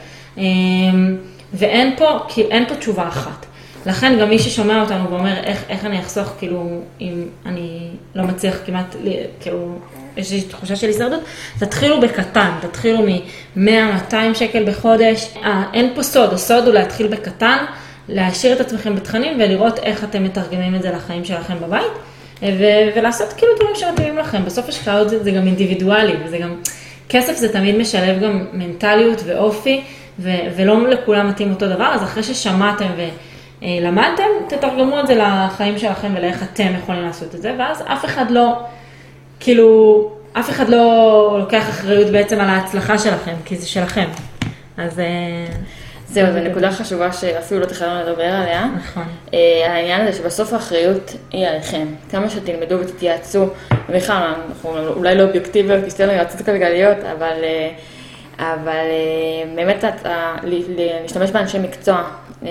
Speaker 1: ואין פה, אין פה תשובה אחת. לכן גם מי ששומע אותנו ואומר איך, איך אני אחסוך, כאילו, אם אני לא מצליח כמעט, כאילו, יש לי תחושה של הישרדות, תתחילו בקטן, תתחילו מ-מאה עד מאתיים שקל בחודש. אה, אין פה סוד, הסוד הוא להתחיל בקטן, להשאיר את עצמכם בתכנים ולראות איך אתם מתרגמים את זה לחיים שלכם בבית, ו- ולעשות כאילו דברים שמתאימים לכם. בסוף השקעות זה, זה גם אינדיבידואלי, וזה גם, כסף זה תמיד משלב גם מנטליות ואופי, ו- ולא לכולם מתאים אותו דבר, אז אחרי ששמעתם ולמדתם, תתרגמו את זה לחיים שלכם ולאיך אתם יכולים לעשות את זה, ואז אף אחד לא, כאילו, אף אחד לא לוקח אחריות בעצם על ההצלחה שלכם, כי זה שלכם. אז
Speaker 2: זהו, זו נקודה חשובה שאפילו לא תכננו לדבר עליה.
Speaker 1: נכון.
Speaker 2: העניין הזה שבסוף האחריות היא עליכם. כמה שתלמדו ותתייעצו, ובכלל, אנחנו אולי לא אובייקטיביות, תשתנו יועצות כלכליות, אבל, אבל באמת להשתמש באנשי מקצוע,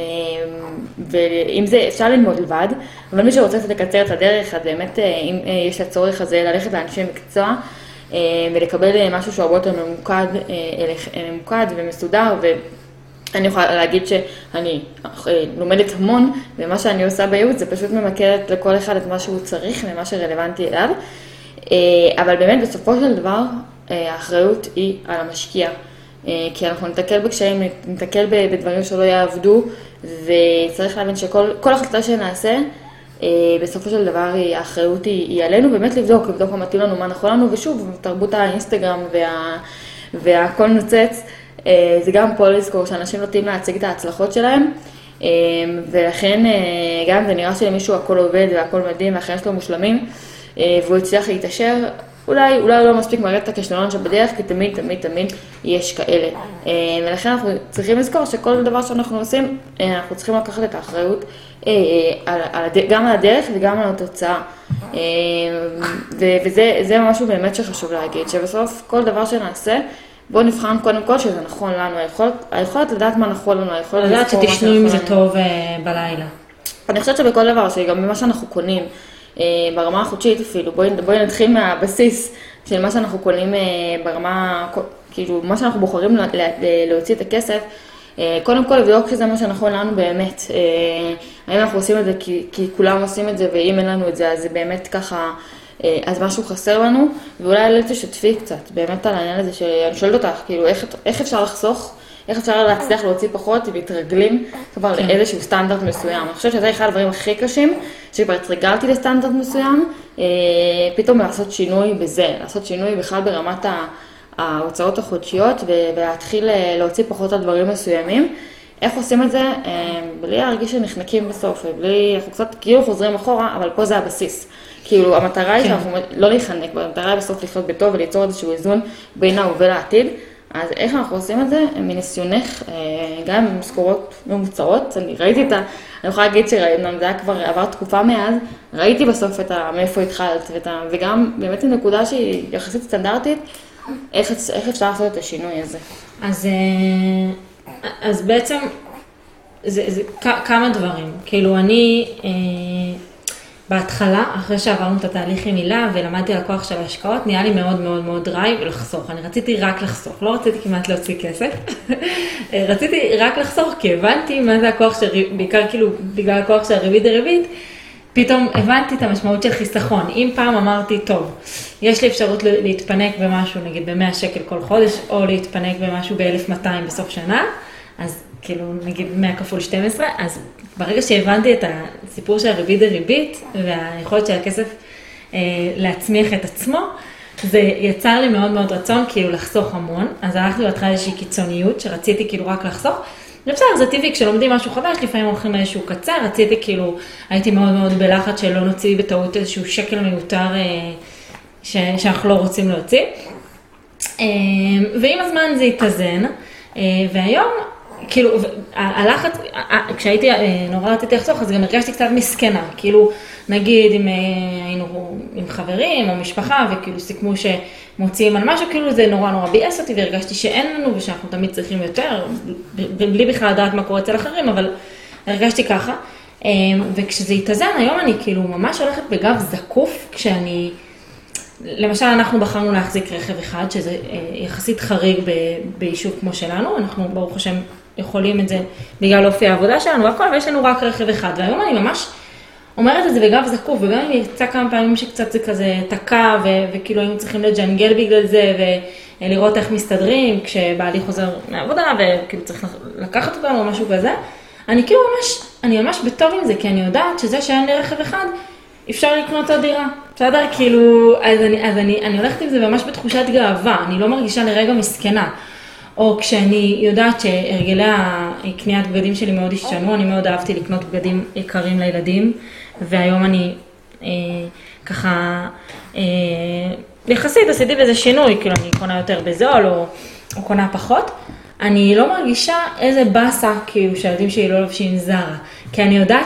Speaker 2: ואם זה אפשר ללמוד לבד, אבל מי שרוצה לקצר את הדרך, אז באמת אם יש הצורך הזה ללכת לאנשי מקצוע, ולקבל משהו שהוא הרבה יותר ממוקד, ממוקד ומסודר, ואני יכולה להגיד שאני לומדת המון, ומה שאני עושה בייעוץ זה פשוט ממקדת לכל אחד את מה שהוא צריך ומה שרלוונטי אליו, אבל באמת בסופו של דבר האחריות היא על המשקיע, כי אנחנו נתקל בקשיים, נתקל בדברים שלא יעבדו, וצריך להבין שכל כל החלטה שנעשה, בסופו של דבר האחריות היא, היא עלינו, באמת לבדוק, לבדוק מה מתאים לנו, מה נכון לנו, ושוב, תרבות האינסטגרם וה, והכל נוצץ, זה גם פה לזכור שאנשים נוטים להציג את ההצלחות שלהם, ולכן גם זה נראה שלמישהו הכל עובד והכל מדהים, והחיים שלו מושלמים, והוא הצליח להתעשר, אולי, אולי לא מספיק מראה את הכישלון שבדרך, כי תמיד, תמיד, תמיד יש כאלה. ולכן אנחנו צריכים לזכור שכל דבר שאנחנו עושים, אנחנו צריכים לקחת את האחריות גם על הדרך וגם על התוצאה. וזה משהו באמת שחשוב להגיד, שבסוף כל דבר שנעשה, בואו נבחן קודם כל שזה נכון לנו, היכולת לדעת מה נכון לנו, היכולת
Speaker 1: לדעת שתשנו אם זה טוב בלילה.
Speaker 2: אני חושבת שבכל דבר, שגם במה שאנחנו קונים, ברמה החודשית אפילו, בואי, בואי נתחיל מהבסיס של מה שאנחנו קונים ברמה, כאילו מה שאנחנו בוחרים להוציא את הכסף, קודם כל לבדוק שזה מה שנכון לנו באמת, האם אנחנו עושים את זה כי, כי כולם עושים את זה, ואם אין לנו את זה, אז זה באמת ככה, אז משהו חסר לנו, ואולי אלה תשתפי קצת, באמת על העניין הזה שאני שואלת אותך, כאילו איך, איך אפשר לחסוך, איך אפשר להצליח להוציא פחות ומתרגלים כבר כן. לאיזשהו סטנדרט מסוים. אני חושבת שזה אחד הדברים הכי קשים, שכבר התרגלתי לסטנדרט מסוים, פתאום לעשות שינוי בזה, לעשות שינוי בכלל ברמת ההוצאות החודשיות, ולהתחיל להוציא פחות על דברים מסוימים. איך עושים את זה? בלי להרגיש שנחנקים בסוף, בלי, אנחנו קצת כאילו חוזרים אחורה, אבל פה זה הבסיס. כאילו המטרה היא שאנחנו לא להיחנק, המטרה היא בסוף לחיות בטוב וליצור איזשהו איזון בין ההווה לעתיד. אז איך אנחנו עושים את זה? מניסיונך, גם עם משכורות ממוצעות, אני ראיתי את ה... אני יכולה להגיד שראיתי, זה היה כבר עבר תקופה מאז, ראיתי בסוף את ה... מאיפה התחלת, וגם באמת נקודה שהיא יחסית סטנדרטית, איך, איך אפשר לעשות את השינוי הזה.
Speaker 1: אז, אז בעצם, זה, זה כמה דברים. כאילו אני, בהתחלה, אחרי שעברנו את התהליך עם מילה ולמדתי על הכוח של ההשקעות, נהיה לי מאוד מאוד מאוד דרייב לחסוך. אני רציתי רק לחסוך, לא רציתי כמעט להוציא כסף. רציתי רק לחסוך כי הבנתי מה זה הכוח של, בעיקר כאילו בגלל הכוח של הריבית דריבית, פתאום הבנתי את המשמעות של חיסכון. אם פעם אמרתי, טוב, יש לי אפשרות להתפנק במשהו, נגיד ב-מאה שקל כל חודש, או להתפנק במשהו ב-אלף ומאתיים בסוף שנה, אז כאילו נגיד מאה כפול שתים עשרה, אז ברגע שהבנתי את הסיפור של הריבית דריבית, והיכולת של הכסף אה, להצמיח את עצמו, זה יצר לי מאוד מאוד רצון כאילו לחסוך המון, אז הלכתי להתחיל איזושהי קיצוניות, שרציתי כאילו רק לחסוך, ובסדר, זה טבעי, כשלומדים משהו חדש, לפעמים הולכים לאיזשהו קצר, רציתי כאילו, הייתי מאוד מאוד בלחץ שלא נוציא בטעות איזשהו שקל מיותר אה, ש, שאנחנו לא רוצים להוציא. אה, ועם הזמן זה התאזן, אה, והיום, כאילו, הלחץ, כשהייתי נורא רציתי לחסוך, אז גם הרגשתי קצת מסכנה, כאילו, נגיד אם היינו עם חברים או משפחה, וכאילו סיכמו שמוציאים על משהו, כאילו זה נורא נורא ביאס אותי, והרגשתי שאין לנו, ושאנחנו תמיד צריכים יותר, בלי בכלל לדעת מה קורה אצל אחרים, אבל הרגשתי ככה, וכשזה התאזן, היום אני כאילו ממש הולכת בגב זקוף, כשאני, למשל אנחנו בחרנו להחזיק רכב אחד, שזה יחסית חריג ביישוב כמו שלנו, אנחנו ברוך השם יכולים את זה בגלל אופי העבודה שלנו והכל, ויש לנו רק רכב אחד, והיום אני ממש אומרת את זה בגב זקוף, וגם אם יצא כמה פעמים שקצת זה כזה תקע, ו- וכאילו היינו צריכים לג'נגל בגלל זה, ולראות איך מסתדרים כשבעלי חוזר מהעבודה, וכאילו צריך לקחת אותנו או משהו כזה, אני כאילו ממש, אני ממש בטוב עם זה, כי אני יודעת שזה שאין לי רכב אחד, אפשר לקנות עוד דירה, בסדר? כאילו, אז אני, אז אני, אני הולכת עם זה ממש בתחושת גאווה, אני לא מרגישה לרגע מסכנה. או כשאני יודעת שהרגלי הקניית בגדים שלי מאוד השתנו, אני מאוד אהבתי לקנות בגדים יקרים לילדים, והיום אני אה, ככה, אה, יחסית עשיתי בזה שינוי, כאילו אני קונה יותר בזול או, או קונה פחות, אני לא מרגישה איזה בסה, כאילו שהילדים שלי לא לובשים זרה, כי אני יודעת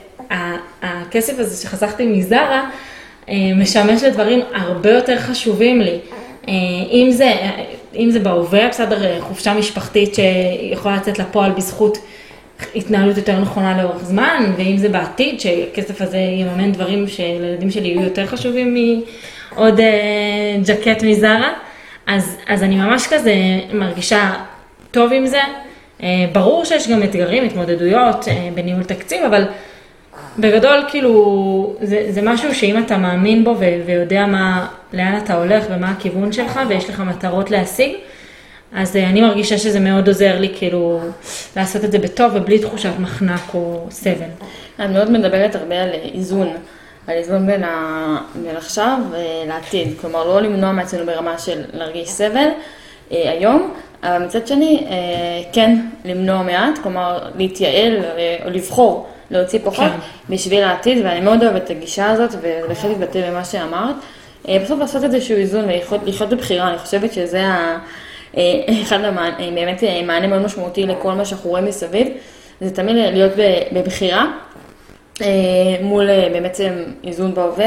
Speaker 1: שהכסף הזה שחסכתי מזרה, משמש לדברים הרבה יותר חשובים לי. אם זה, אם זה בהווה, בסדר, חופשה משפחתית שיכולה לצאת לפועל בזכות התנהלות יותר נכונה לאורך זמן, ואם זה בעתיד, שהכסף הזה יממן דברים שלילדים שלי יהיו יותר חשובים מעוד ג'קט מזרה, אז, אז אני ממש כזה מרגישה טוב עם זה. ברור שיש גם אתגרים, התמודדויות בניהול תקציב, אבל בגדול, כאילו, זה, זה משהו שאם אתה מאמין בו ו- ויודע מה, לאן אתה הולך ומה הכיוון שלך ויש לך מטרות להשיג, אז אני מרגישה שזה מאוד עוזר לי, כאילו, לעשות את זה בטוב ובלי תחושת מחנק או סבל.
Speaker 2: אני מאוד מדברת הרבה על איזון, על איזון בין, ה... בין עכשיו לעתיד. כלומר, לא למנוע מעצמנו ברמה של להרגיש סבל אה, היום, אבל מצד שני, אה, כן, למנוע מעט, כלומר, להתייעל אה, או לבחור. להוציא פחות כן. בשביל העתיד, ואני מאוד אוהבת את הגישה הזאת, ובהחלט התבטא במה שאמרת. בסוף לעשות איזשהו איזון ולחיות בבחירה, אני חושבת שזה אחד באמת מענה מאוד משמעותי לכל מה שאנחנו רואים מסביב, זה תמיד להיות בבחירה מול באמת איזון בהווה,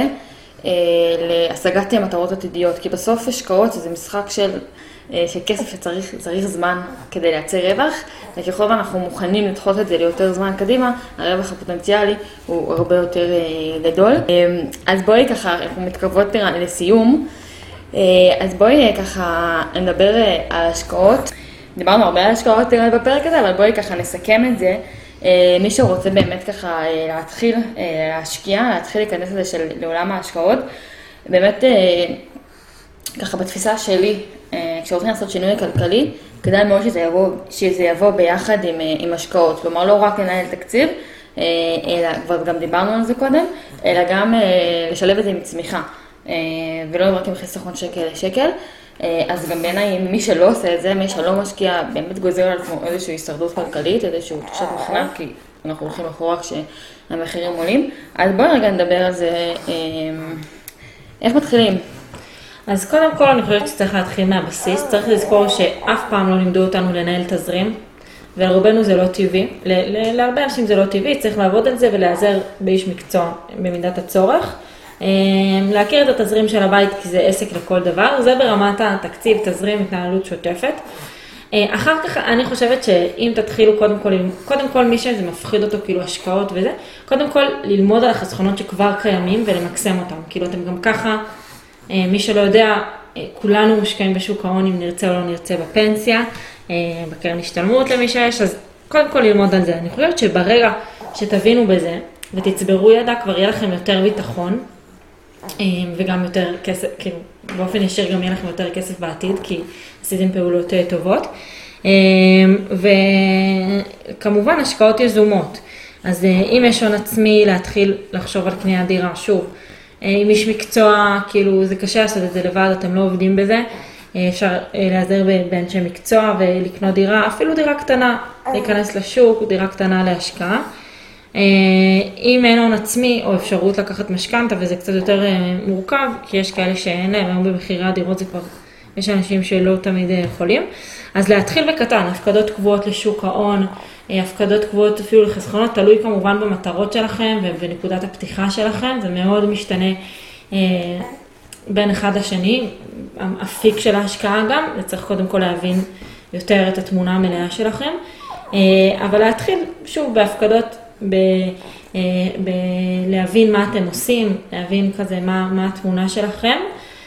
Speaker 2: להשגת מטרות עתידיות, כי בסוף השקעות זה משחק של, של כסף שצריך צריך זמן כדי לייצר רווח, וככל ואנחנו מוכנים לדחות את זה ליותר זמן קדימה, הרווח הפוטנציאלי הוא הרבה יותר גדול. אז בואי ככה, אנחנו מתקרבות לסיום, אז בואי ככה נדבר על השקעות. דיברנו הרבה על השקעות בפרק הזה, אבל בואי ככה נסכם את זה. מי שרוצה באמת ככה להתחיל להשקיע, להתחיל להיכנס לזה של לעולם ההשקעות, באמת ככה בתפיסה שלי, כשרוצים לעשות שינוי כלכלי, כדאי מאוד שזה יבוא, שזה יבוא ביחד עם, עם השקעות, כלומר לא רק לנהל תקציב, אלא, כבר גם דיברנו על זה קודם, אלא גם לשלב את זה עם צמיחה, ולא רק עם חיסכון שקל לשקל. אז גם בעיניי מי שלא עושה את זה, מי שלא משקיע, באמת גוזר על עצמו איזושהי הישרדות כלכלית, איזושהי תחושת מחנק, כי אנחנו הולכים אחורה כשהמחירים עולים. אז בואי רגע נדבר על זה, איך מתחילים?
Speaker 1: אז קודם כל אני חושבת שצריך להתחיל מהבסיס, צריך לזכור שאף פעם לא לימדו אותנו לנהל תזרים, ולרובנו זה לא טבעי, להרבה אנשים זה לא טבעי, צריך לעבוד על זה ולעזר באיש מקצוע במידת הצורך. להכיר את התזרים של הבית כי זה עסק לכל דבר, זה ברמת התקציב, תזרים, התנהלות שוטפת. אחר כך אני חושבת שאם תתחילו קודם כל, קודם כל מי שזה מפחיד אותו כאילו השקעות וזה, קודם כל ללמוד על החסכונות שכבר קיימים ולמקסם אותם, כאילו אתם גם ככה, מי שלא יודע, כולנו משקיעים בשוק ההון אם נרצה או לא נרצה בפנסיה, בקרן השתלמות למי שיש, אז קודם כל ללמוד על זה. אני חושבת שברגע שתבינו בזה ותצברו ידע כבר יהיה לכם יותר ביטחון, וגם יותר כסף, כאילו באופן ישיר גם יהיה לכם יותר כסף בעתיד, כי עשיתם פעולות טובות. וכמובן השקעות יזומות. אז אם יש הון עצמי להתחיל לחשוב על קניית דירה, שוב, אם יש מקצוע, כאילו זה קשה לעשות את זה לבד, אתם לא עובדים בזה, אפשר להיעזר באנשי מקצוע ולקנות דירה, אפילו דירה קטנה, להיכנס לשוק, דירה קטנה להשקעה. אם אין הון עצמי או אפשרות לקחת משכנתא, וזה קצת יותר מורכב, כי יש כאלה שאין להם, היום במחירי הדירות זה כבר, יש אנשים שלא תמיד יכולים. אז להתחיל בקטן, הפקדות קבועות לשוק ההון, הפקדות קבועות אפילו לחסכונות, תלוי כמובן במטרות שלכם ובנקודת הפתיחה שלכם, זה מאוד משתנה בין אחד לשני, האפיק של ההשקעה גם, צריך קודם כל להבין יותר את התמונה המלאה שלכם, אבל להתחיל שוב בהפקדות, ב- ב- להבין מה אתם עושים, להבין כזה מה, מה התמונה שלכם,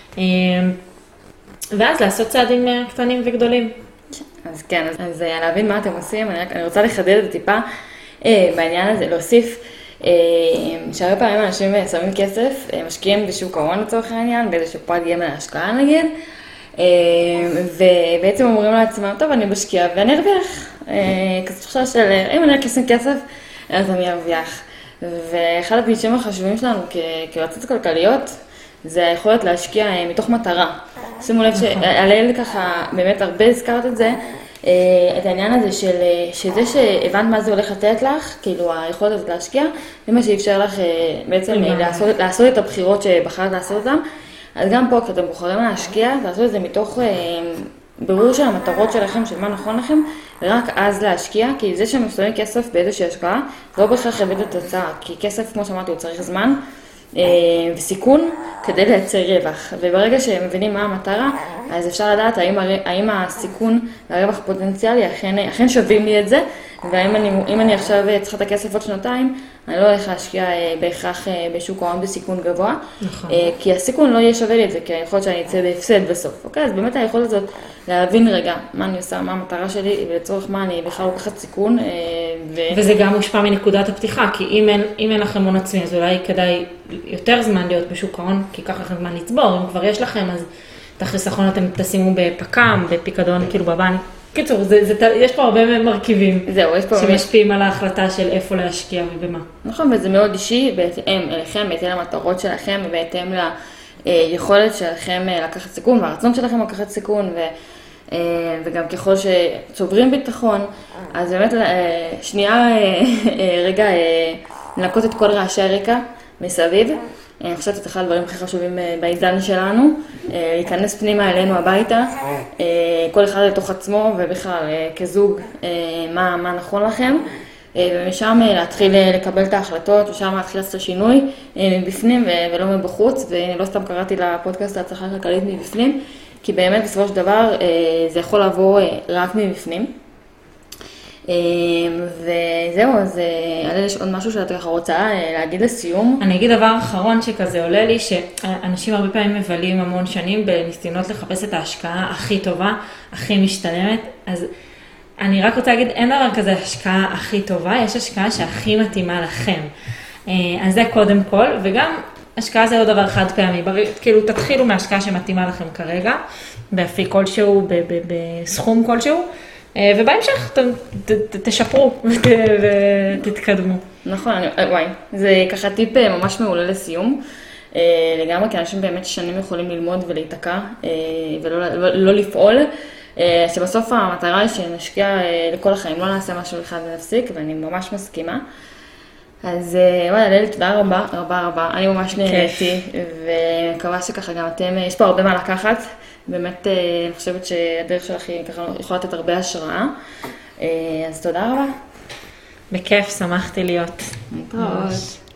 Speaker 1: ואז לעשות צעדים קטנים וגדולים.
Speaker 2: אז כן, אז, אז להבין מה אתם עושים, אני, רק, אני רוצה לחדד את הטיפה אה, בעניין הזה, להוסיף אה, שהרבה פעמים אנשים שמים כסף, אה, משקיעים בשוק ההון לצורך העניין, באיזשהו פרט גמל להשקעה נגיד, אה, ובעצם אומרים לעצמם, טוב אני משקיע ואני ארוויח, אה, כזאת תחושה של אם אני אשים כסף, אז אני ארוויח. ואחד הפגישים החשובים שלנו כיועצות כלכליות, זה היכולת להשקיע מתוך מטרה. שימו לב שעליהם ככה, באמת הרבה הזכרת את זה, את העניין הזה של שזה שהבנת מה זה הולך לתת לך, כאילו היכולת הזאת להשקיע, זה מה שאפשר לך בעצם לעשות, לעשות את הבחירות שבחרת לעשות אותן. אז גם פה, כשאתם בוחרים להשקיע, לעשות את זה מתוך ברור של המטרות שלכם, של מה נכון לכם, ורק אז להשקיע, כי זה שמשתמשים כסף באיזושהי השקעה, זה לא בכך יביא את התוצאה, כי כסף, כמו שאמרתי, הוא צריך זמן וסיכון כדי לייצר רווח. וברגע שהם מבינים מה המטרה, אז אפשר לדעת האם, האם הסיכון והרווח הפוטנציאלי אכן, אכן שווים לי את זה, ואם אני, אם אני עכשיו צריכה את הכסף עוד שנתיים, אני לא הולך להשקיע בהכרח בשוק ההון בסיכון גבוה, נכון. כי הסיכון לא יהיה שווה לי את זה, כי יכול להיות שאני אצא בהפסד בסוף. אוקיי? אז באמת היכולת הזאת להבין רגע מה אני עושה, מה המטרה שלי, ולצורך מה אני בכלל לוקחת סיכון. ו... וזה
Speaker 1: גם מושפע מנקודת הפתיחה, כי אם אין, אם אין לכם הון עצמי, אז אולי כדאי יותר זמן להיות בשוק ההון, כי ככה לכם זמן לצבור. אם כבר יש לכם, אז את החיסכון אתם תשימו בפקם, בפיקדון, כאילו בבנק. קיצור, זה, זה, יש פה הרבה מרכיבים
Speaker 2: זהו, יש פה
Speaker 1: שמשפיעים על ההחלטה של איפה להשקיע ובמה.
Speaker 2: נכון, וזה מאוד אישי בהתאם אליכם, בהתאם למטרות שלכם, ובהתאם ליכולת שלכם לקחת סיכון, והרצון שלכם לקחת סיכון, ו, וגם ככל שצוברים ביטחון, אז באמת שנייה רגע לנקות את כל רעשי הרקע מסביב, אני חושבת שזה אחד הדברים הכי חשובים בעידן שלנו, להיכנס פנימה אלינו הביתה, כל אחד לתוך עצמו ובכלל כזוג מה, מה נכון לכם, ומשם להתחיל לקבל את ההחלטות, ושם להתחיל לעשות השינוי מבפנים ולא מבחוץ, ולא סתם קראתי לפודקאסט ההצלחה הכלכלית מבפנים, כי באמת בסופו של דבר זה יכול לעבור רק מבפנים. וזהו, אז עלי יש עוד משהו שאתה ככה רוצה להגיד לסיום.
Speaker 1: אני אגיד דבר אחרון שכזה עולה לי, שאנשים הרבה פעמים מבלים המון שנים בניסיונות לחפש את ההשקעה הכי טובה, הכי משתלמת, אז אני רק רוצה להגיד, אין דבר כזה השקעה הכי טובה, יש השקעה שהכי מתאימה לכם. אז זה קודם כל, וגם השקעה זה לא דבר חד פעמי, כאילו תתחילו מהשקעה שמתאימה לכם כרגע, באפיק כלשהו, בסכום כלשהו, ובהמשך תשפרו ותתקדמו.
Speaker 2: נכון, וואי, זה ככה טיפ ממש מעולה לסיום. לגמרי, כי אנשים באמת שנים יכולים ללמוד ולהיתקע ולא לפעול, שבסוף המטרה היא שנשקיע לכל החיים, לא נעשה משהו אחד ונפסיק, ואני ממש מסכימה. אז וואלה, לילי, תודה רבה, רבה רבה, אני ממש נהניתי, ומקווה שככה גם אתם, יש פה הרבה מה לקחת, באמת אני חושבת שהדרך שלך היא ככה יכולה לתת הרבה השראה, אז תודה רבה.
Speaker 1: בכיף, שמחתי להיות.
Speaker 2: ממש.